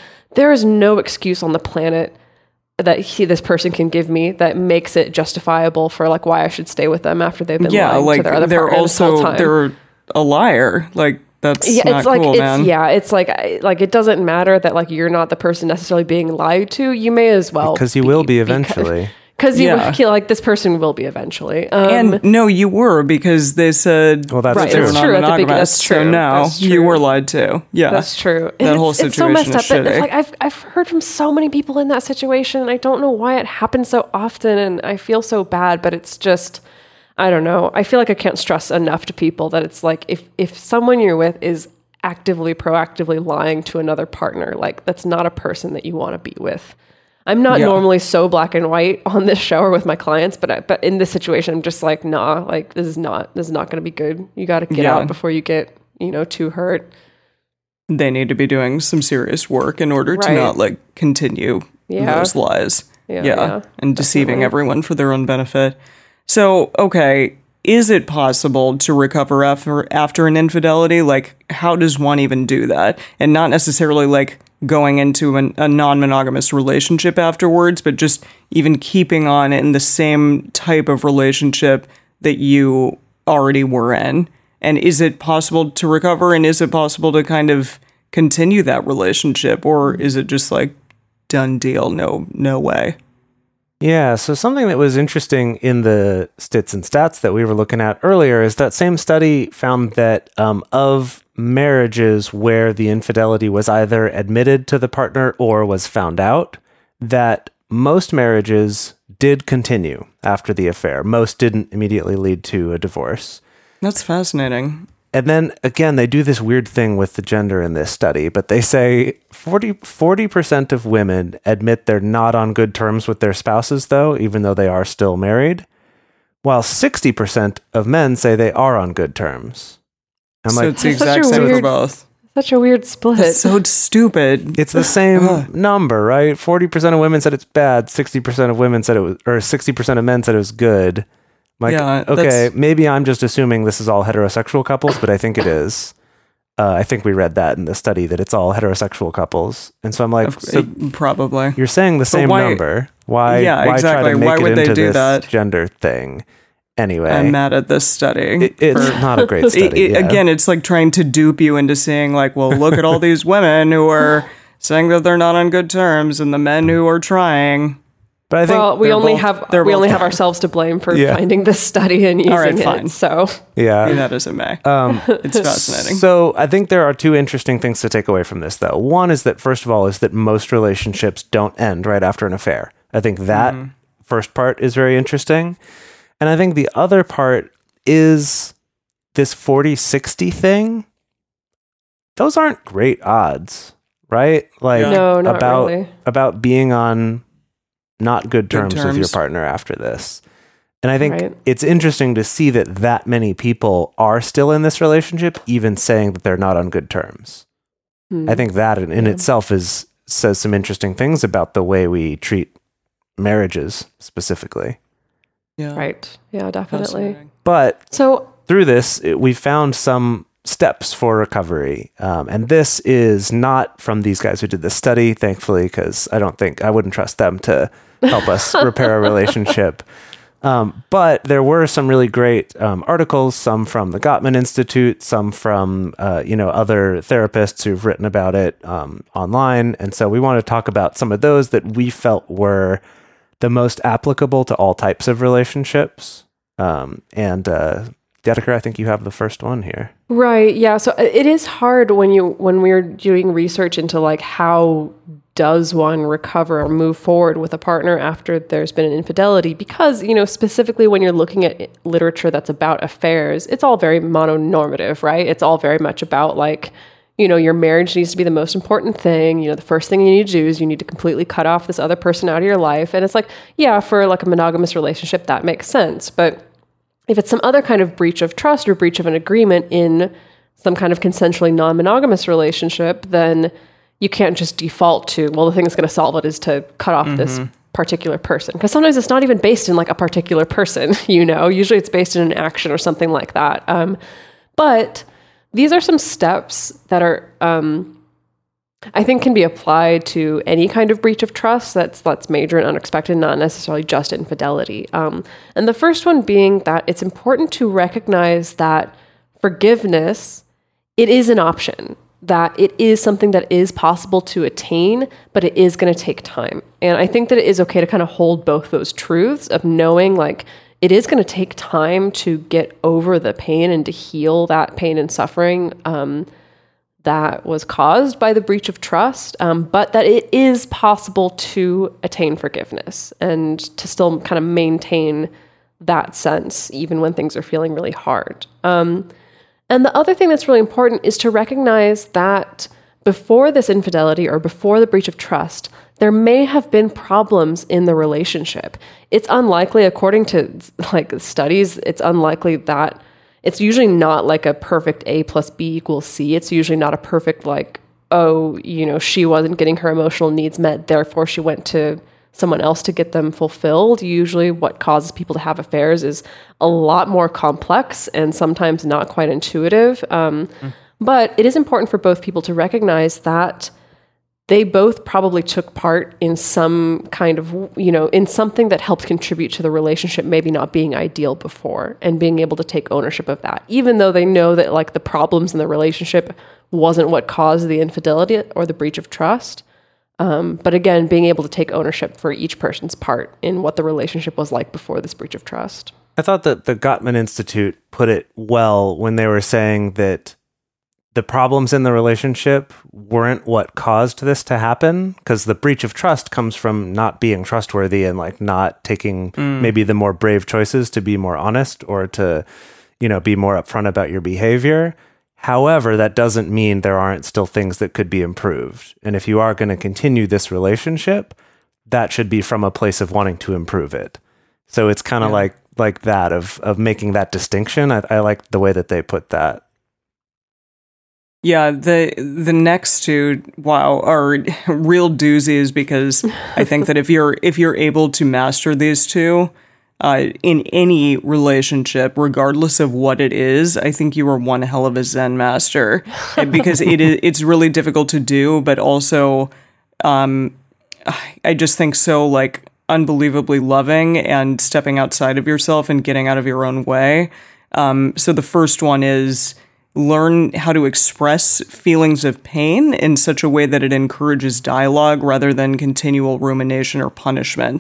no excuse on the planet that this person can give me that makes it justifiable for like why I should stay with them after they've been lying to their other partner this whole time. They're a liar. Like, that's not it's like, cool, man. It's like it doesn't matter that like you're not the person necessarily being lied to. You may as well, because you will be eventually. Because like this person will be eventually. And no, you were, because they said, well, that's right, true. it's true. That's true. So no, you were lied to. Yeah, that's true. That whole situation it's so messed up. is shitty. It's like I've heard from so many people in that situation, and I don't know why it happens so often, and I feel so bad. But it's just, I don't know. I feel like I can't stress enough to people that it's like if someone you're with is actively, proactively lying to another partner, like that's not a person that you want to be with. I'm not normally so black and white on this show or with my clients, but in this situation, I'm just like, nah, like this is not going to be good. You got to get out before you get, too hurt. They need to be doing some serious work in order to not like continue those lies. Yeah. And deceiving everyone for their own benefit. So, okay, is it possible to recover after an infidelity? Like, how does one even do that? And not necessarily like going into a non-monogamous relationship afterwards, but just even keeping on in the same type of relationship that you already were in. And is it possible to recover, and is it possible to kind of continue that relationship, or is it just like done deal, no way? Yeah, so something that was interesting in the Stits and Stats that we were looking at earlier is that same study found that of marriages where the infidelity was either admitted to the partner or was found out, that most marriages did continue after the affair. Most didn't immediately lead to a divorce. That's fascinating. And then again, they do this weird thing with the gender in this study, but they say 40% of women admit they're not on good terms with their spouses, though, even though they are still married, while 60% of men say they are on good terms. I'm so like, it's the exact same for both. Such a weird split. That's so stupid. It's the same number, right? 40% of women said it's bad. 60% of women said it was, or 60% of men said it was good. Like, okay, maybe I'm just assuming this is all heterosexual couples, but I think it is. I think we read that in the study that it's all heterosexual couples. And so I'm like, so probably. You're saying the same number. Why try to make it into this gender thing? Anyway, I'm mad at this study. It's not a great study. Again, it's like trying to dupe you into saying like, well, look at all these women who are saying that they're not on good terms and the men who are trying. But I think Well, we they're only both- have they're we only both have ourselves to blame for Yeah. finding this study and using right, it. fine. So Be yeah. that as it may. It's fascinating. So I think there are two interesting things to take away from this, though. One is that, first of all, is that most relationships don't end right after an affair. I think that first part is very interesting. And I think the other part is this 40-60 thing. Those aren't great odds, right? Like No, not about really. about being on not good terms with your terms. partner after this. And I think Right. it's interesting to see that many people are still in this relationship, even saying that they're not on good terms. I think that in itself says some interesting things about the way we treat marriages specifically. Yeah. right. Yeah, definitely. Fascinating. But So through this, we found some steps for recovery. And this is not from these guys who did this study, thankfully, because I wouldn't trust them to help us repair a relationship. But there were some really great articles, some from the Gottman Institute, some from other therapists who've written about it online. And so we want to talk about some of those that we felt were the most applicable to all types of relationships. Dedeker, I think you have the first one here. right, yeah. So it is hard when we're doing research into like how does one recover or move forward with a partner after there's been an infidelity, because specifically when you're looking at literature that's about affairs, it's all very mononormative, right? It's all very much about like your marriage needs to be the most important thing. The first thing you need to do is you need to completely cut off this other person out of your life. And it's like, yeah, for like a monogamous relationship, that makes sense. But if it's some other kind of breach of trust or breach of an agreement in some kind of consensually non-monogamous relationship, then you can't just default to, well, the thing that's going to solve it is to cut off this particular person. Because sometimes it's not even based in like a particular person, usually it's based in an action or something like that. But these are some steps that are, I think, can be applied to any kind of breach of trust that's major and unexpected, not necessarily just infidelity. And the first one being that it's important to recognize that forgiveness, it is an option, that it is something that is possible to attain, but it is going to take time. And I think that it is okay to kind of hold both those truths of knowing like it is going to take time to get over the pain and to heal that pain and suffering that was caused by the breach of trust, but that it is possible to attain forgiveness and to still kind of maintain that sense even when things are feeling really hard. And the other thing that's really important is to recognize that before this infidelity or before the breach of trust, there may have been problems in the relationship. It's unlikely, according to like studies, it's unlikely that it's usually not like a perfect A plus B equals C. It's usually not a perfect like, she wasn't getting her emotional needs met, therefore she went to someone else to get them fulfilled. Usually what causes people to have affairs is a lot more complex and sometimes not quite intuitive. But it is important for both people to recognize that they both probably took part in some kind of, in something that helped contribute to the relationship maybe not being ideal before, and being able to take ownership of that, even though they know that like the problems in the relationship wasn't what caused the infidelity or the breach of trust. But again, being able to take ownership for each person's part in what the relationship was like before this breach of trust. I thought that the Gottman Institute put it well when they were saying that the problems in the relationship weren't what caused this to happen, because the breach of trust comes from not being trustworthy and like not taking maybe the more brave choices to be more honest or to, be more upfront about your behavior. However, that doesn't mean there aren't still things that could be improved. And if you are going to continue this relationship, that should be from a place of wanting to improve it. So it's kind of like that of making that distinction. I like the way that they put that. Yeah, the next two, are real doozies, because I think that if you're able to master these two in any relationship, regardless of what it is, I think you are one hell of a Zen master, because it's really difficult to do, but also I just think so like unbelievably loving and stepping outside of yourself and getting out of your own way. So the first one is learn how to express feelings of pain in such a way that it encourages dialogue rather than continual rumination or punishment.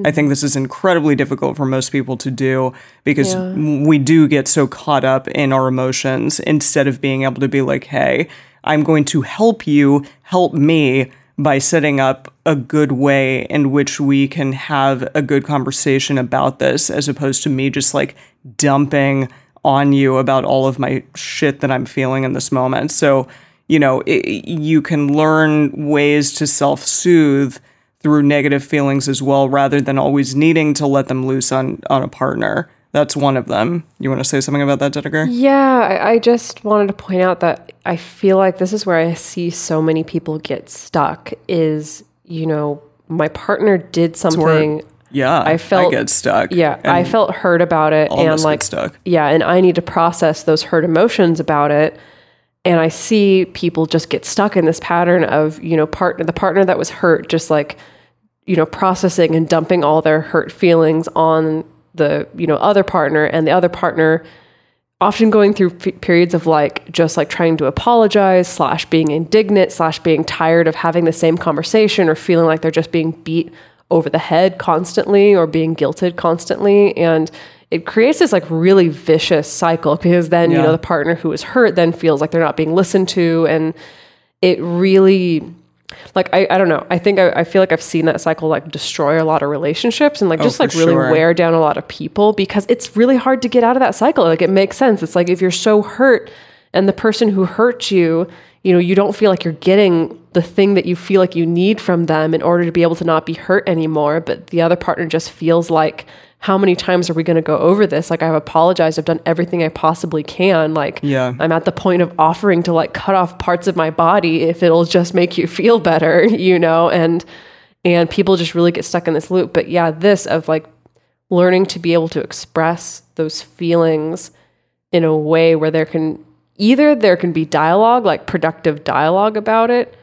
I think this is incredibly difficult for most people to do because Yeah. we do get so caught up in our emotions instead of being able to be like, hey, I'm going to help you help me by setting up a good way in which we can have a good conversation about this, as opposed to me just like dumping on you about all of my shit that I'm feeling in this moment. So, you know, you can learn ways to self-soothe through negative feelings as well, rather than always needing to let them loose on a partner. That's one of them. You want to say something about that, Dedeker? Yeah, I just wanted to point out that I feel like this is where I see so many people get stuck is, you know, my partner did something. Yeah, I felt- get stuck. Yeah, And I felt hurt about it. all of And us like, get stuck. yeah, and I need to process those hurt emotions about it. And I see people just get stuck in this pattern of, you know, the partner that was hurt, just like, you know, processing and dumping all their hurt feelings on the, you know, other partner, and the other partner often going through periods of like, just like trying to apologize / being indignant / being tired of having the same conversation, or feeling like they're just being beat over the head constantly or being guilted constantly. And it creates this like really vicious cycle, because then, you Yeah. know, the partner who is hurt then feels like they're not being listened to. And it really, like, I don't know. I think I feel like I've seen that cycle like destroy a lot of relationships and like just for like really sure. wear down a lot of people, because it's really hard to get out of that cycle. Like, it makes sense. It's like, if you're so hurt and the person who hurt you, you know, you don't feel like you're getting the thing that you feel like you need from them in order to be able to not be hurt anymore. But the other partner just feels like, how many times are we going to go over this? Like, I've apologized. I've done everything I possibly can. Like, Yeah. I'm at the point of offering to like cut off parts of my body if it'll just make you feel better, you know? And people just really get stuck in this loop. But yeah, this of like learning to be able to express those feelings in a way where there can be dialogue, like productive dialogue about it,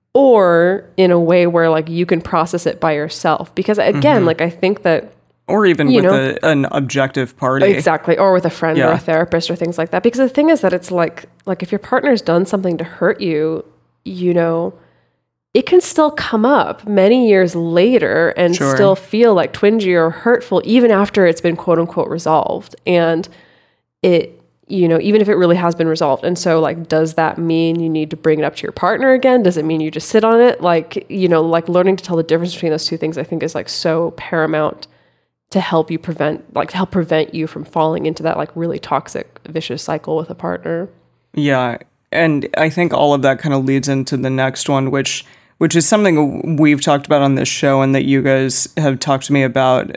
or in a way where like you can process it by yourself. Because again, like, I think that, Or even you with know, an objective party. exactly, or with a friend or Yeah. a therapist or things like that. Because the thing is that it's like if your partner's done something to hurt you, you know, it can still come up many years later and Sure. still feel like twingy or hurtful, even after it's been quote unquote resolved. And it, you know, even if it really has been resolved. And so like, does that mean you need to bring it up to your partner again? Does it mean you just sit on it? Like, you know, like learning to tell the difference between those two things, I think is like so paramount to help prevent you from falling into that like really toxic, vicious cycle with a partner. Yeah, and I think all of that kind of leads into the next one, which is something we've talked about on this show, and that you guys have talked to me about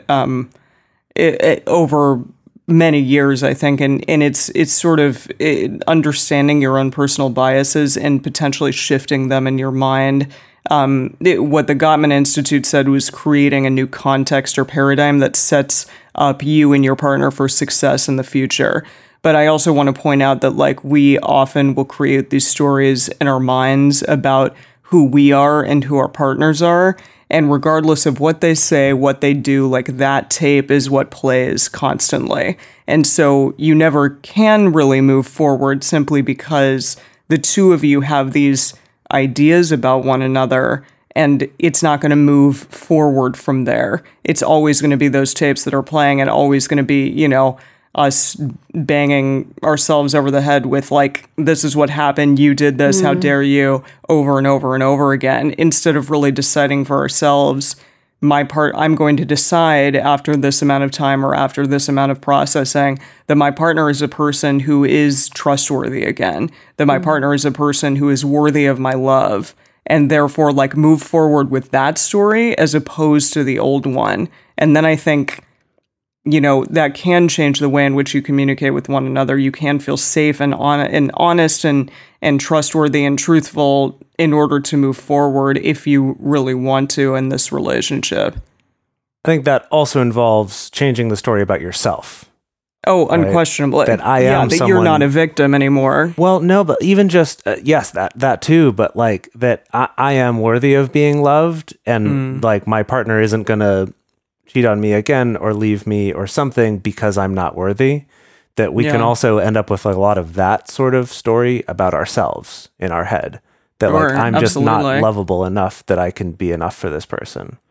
over many years, I think, and it's sort of understanding your own personal biases and potentially shifting them in your mind. What the Gottman Institute said was creating a new context or paradigm that sets up you and your partner for success in the future. But I also want to point out that like we often will create these stories in our minds about who we are and who our partners are. And regardless of what they say, what they do, like that tape is what plays constantly. And so you never can really move forward simply because the two of you have these ideas about one another, and it's not going to move forward from there. It's always going to be those tapes that are playing, and always going to be, you know, us banging ourselves over the head with like, this is what happened, you did this, how dare you, over and over and over again, instead of really deciding for ourselves, I'm going to decide after this amount of time or after this amount of processing that my partner is a person who is trustworthy again, that my partner is a person who is worthy of my love, and therefore like move forward with that story as opposed to the old one. And then I think, you know, that can change the way in which you communicate with one another. You can feel safe and honest and trustworthy and truthful in order to move forward if you really want to in this relationship. I think that also involves changing the story about yourself. Oh, unquestionably. That I am that you're someone- not a victim anymore. Well, no, but even just, yes, that too, but like that I am worthy of being loved, and like my partner isn't going to cheat on me again or leave me or something because I'm not worthy. That we can Yeah. also end up with like a lot of that sort of story about ourselves in our head. That like Sure, I'm just absolutely. not lovable enough that I can be enough for this person.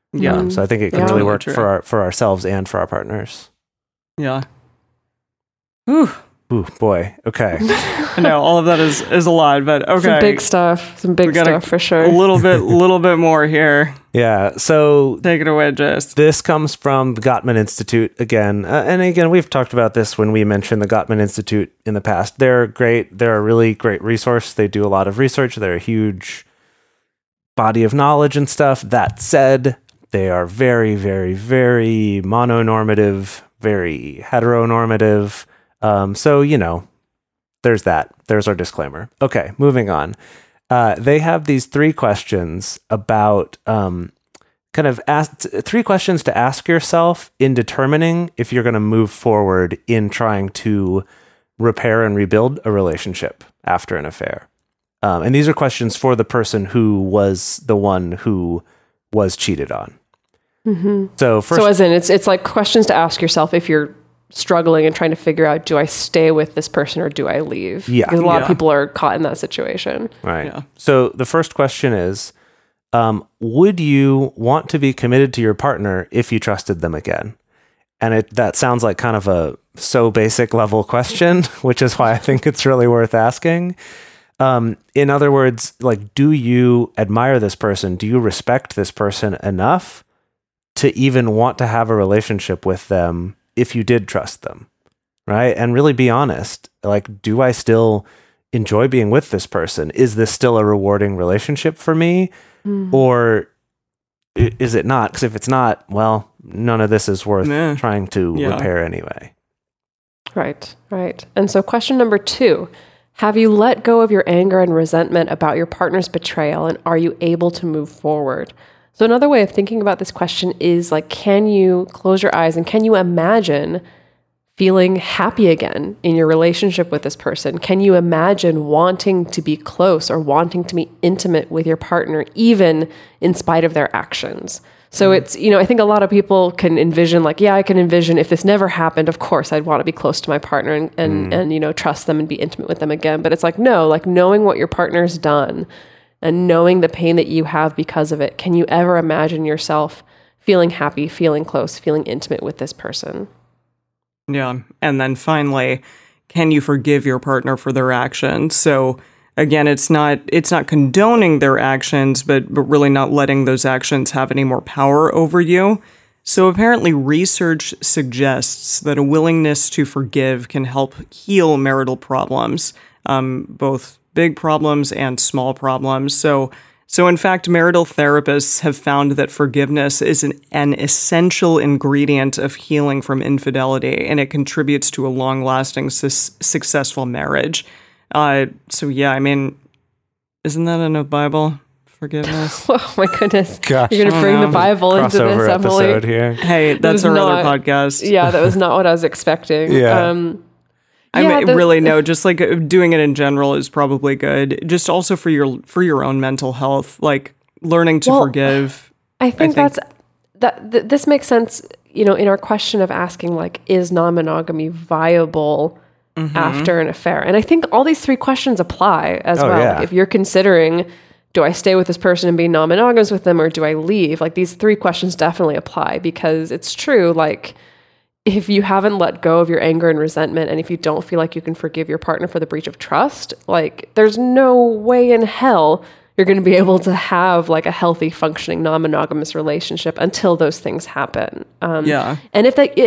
Yeah. So I think it can Yeah. really Totally work true. for ourselves and for our partners. Yeah. Whew. Ooh, boy. Okay. I know all of that is a lot, but okay. Some big stuff. Some big We gotta- stuff for sure. A little bit more here. Yeah. So Take it away, Jess. this comes from the Gottman Institute again. And again, we've talked about this when we mentioned the Gottman Institute in the past. They're great. They're a really great resource. They do a lot of research. They're a huge body of knowledge and stuff. That said, they are very, very, very mononormative, very heteronormative. So, there's that. There's our disclaimer. Okay, moving on. They have these 3 questions about three questions to ask yourself in determining if you're going to move forward in trying to repair and rebuild a relationship after an affair. And these are questions for the person who was the one who was cheated on. Mm-hmm. So first, So as in, it's like questions to ask yourself if you're struggling and trying to figure out, do I stay with this person or do I leave? Yeah. Because a lot Yeah. of people are caught in that situation. right. Yeah. So the first question is, would you want to be committed to your partner if you trusted them again? And that sounds like kind of a so basic level question, which is why I think it's really worth asking. In other words, like, do you admire this person? Do you respect this person enough to even want to have a relationship with them if you did trust them? Right? And really be honest. Like, do I still enjoy being with this person? Is this still a rewarding relationship for me? Or is it not? Because if it's not, well, none of this is worth Nah. trying to Yeah. repair anyway. Right, right. And so question number 2, have you let go of your anger and resentment about your partner's betrayal, and are you able to move forward? So another way of thinking about this question is like, can you close your eyes and can you imagine feeling happy again in your relationship with this person? Can you imagine wanting to be close or wanting to be intimate with your partner, even in spite of their actions? So it's, I think a lot of people can envision like, yeah, I can envision if this never happened, of course, I'd want to be close to my partner and trust them and be intimate with them again. But it's like, no, like knowing what your partner's done and knowing the pain that you have because of it, can you ever imagine yourself feeling happy, feeling close, feeling intimate with this person? Yeah. And then finally, can you forgive your partner for their actions? So again, it's not condoning their actions, but really not letting those actions have any more power over you. So apparently research suggests that a willingness to forgive can help heal marital problems, both big problems and small problems. So in fact, marital therapists have found that forgiveness is an essential ingredient of healing from infidelity, and it contributes to a long-lasting, successful marriage. So yeah, I mean, isn't that in the Bible? Forgiveness. Oh my goodness. Gosh. You're going to bring the Bible into Crossover this, episode Emily. here. Hey, that's was our other not- podcast. Yeah, that was not what I was expecting. Yeah. I Yeah, mean, really no, just like doing it in general is probably good. Just also for your own mental health, like learning to Well, forgive. I think this makes sense, in our question of asking like, is non-monogamy viable after an affair? And I think all these 3 questions apply as well. yeah. Like, if you're considering, do I stay with this person and be non-monogamous with them, or do I leave? Like, these 3 questions definitely apply, because it's true, like, if you haven't let go of your anger and resentment, and if you don't feel like you can forgive your partner for the breach of trust, like, there's no way in hell you're going to be able to have like a healthy, functioning, non-monogamous relationship until those things happen. Yeah. And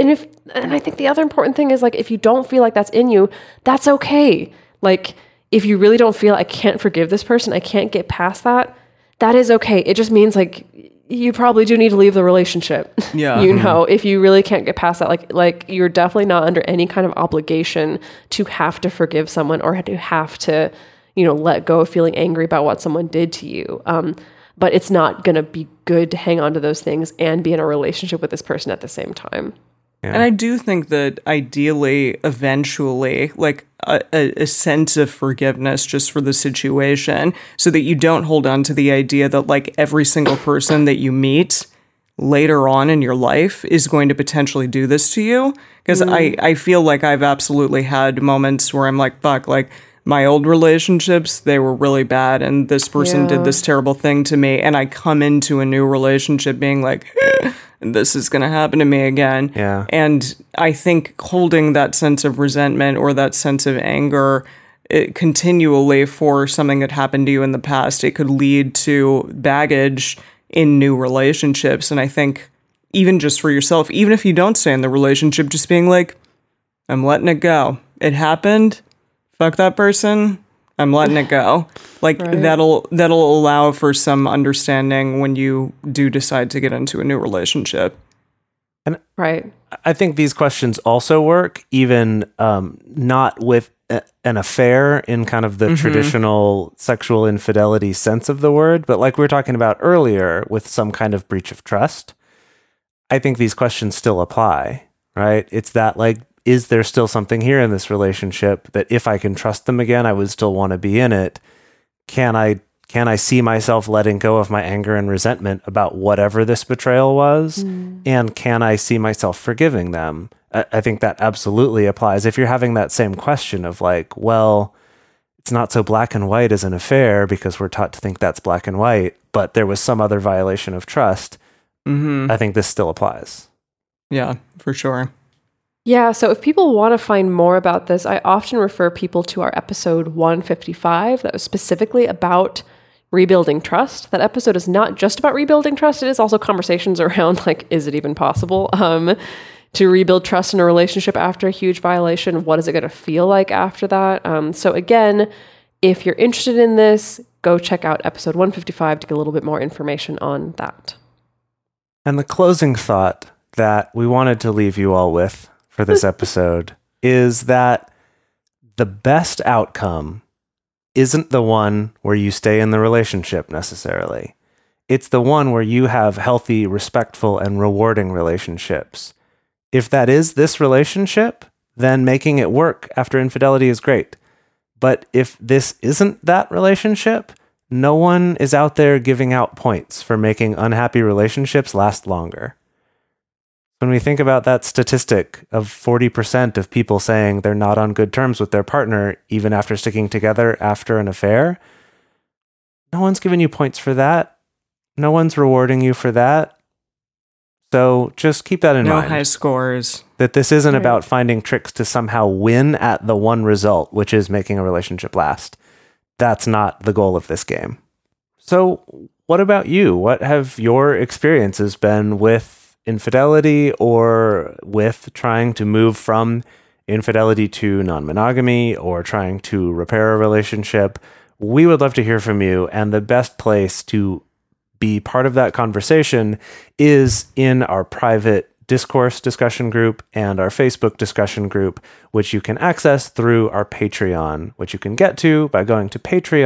I think the other important thing is like, if you don't feel like that's in you, that's okay. Like, if you really don't feel I can't forgive this person, I can't get past that, that is okay. It just means like, you probably do need to leave the relationship. Yeah. If you really can't get past that, like you're definitely not under any kind of obligation to have to forgive someone or to have to, let go of feeling angry about what someone did to you. But it's not going to be good to hang on to those things and be in a relationship with this person at the same time. Yeah. And I do think that ideally, eventually, like a sense of forgiveness just for the situation, so that you don't hold on to the idea that like every single person that you meet later on in your life is going to potentially do this to you. Because I feel like I've absolutely had moments where I'm like, fuck, like my old relationships, they were really bad, and this person did this terrible thing to me, and I come into a new relationship being like, this is going to happen to me again. Yeah. And I think holding that sense of resentment or that sense of anger continually for something that happened to you in the past, it could lead to baggage in new relationships. And I think even just for yourself, even if you don't stay in the relationship, just being like, I'm letting it go. It happened. Fuck that person. I'm letting it go. Like that'll allow for some understanding when you do decide to get into a new relationship. And Right. I think these questions also work even not with an affair in kind of the traditional sexual infidelity sense of the word, but like we were talking about earlier with some kind of breach of trust. I think these questions still apply, right? It's that like, is there still something here in this relationship that if I can trust them again, I would still want to be in it? Can I see myself letting go of my anger and resentment about whatever this betrayal was? And can I see myself forgiving them? I think that absolutely applies. If you're having that same question of like, well, it's not so black and white as an affair because we're taught to think that's black and white, but there was some other violation of trust, I think this still applies. Yeah, for sure. Yeah, so if people want to find more about this, I often refer people to our episode 155 that was specifically about rebuilding trust. That episode is not just about rebuilding trust, it is also conversations around like, is it even possible to rebuild trust in a relationship after a huge violation? What is it going to feel like after that? So again, if you're interested in this, go check out episode 155 to get a little bit more information on that. And the closing thought that we wanted to leave you all with for this episode is that the best outcome isn't the one where you stay in the relationship necessarily. It's the one where you have healthy, respectful, and rewarding relationships. If that is this relationship, then making it work after infidelity is great. But if this isn't that relationship, no one is out there giving out points for making unhappy relationships last longer. When we think about that statistic of 40% of people saying they're not on good terms with their partner, even after sticking together after an affair, no one's giving you points for that. No one's rewarding you for that. So just keep that in mind. No high scores. That this isn't about finding tricks to somehow win at the one result, which is making a relationship last. That's not the goal of this game. So what about you? What have your experiences been with infidelity or with trying to move from infidelity to non-monogamy or trying to repair a relationship? We would love to hear from you, and the best place to be part of that conversation is in our private Discourse discussion group and our Facebook discussion group, which you can access through our Patreon, which you can get to by going to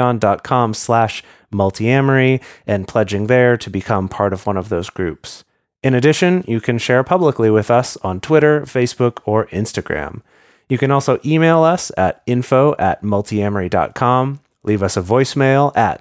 patreon.com/multiamory and pledging there to become part of one of those groups. In addition, you can share publicly with us on Twitter, Facebook, or Instagram. You can also email us at info@multiamory.com, leave us a voicemail at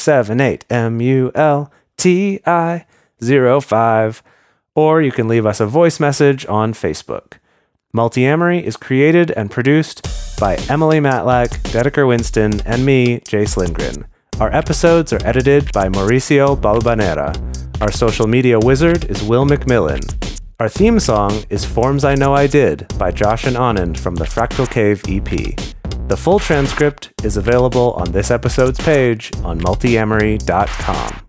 678-MULTI-05, or you can leave us a voice message on Facebook. Multiamory is created and produced by Emily Matlack, Dedeker Winston, and me, Jace Lindgren. Our episodes are edited by Mauricio Balbanera. Our social media wizard is Will McMillan. Our theme song is Forms I Know I Did by Josh and Anand from the Fractal Cave EP. The full transcript is available on this episode's page on multiamory.com.